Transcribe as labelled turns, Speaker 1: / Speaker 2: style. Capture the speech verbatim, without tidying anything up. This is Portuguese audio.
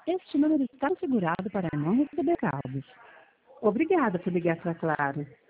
Speaker 1: Este número está configurado para não receber caldos. Obrigada por ligar para Claro.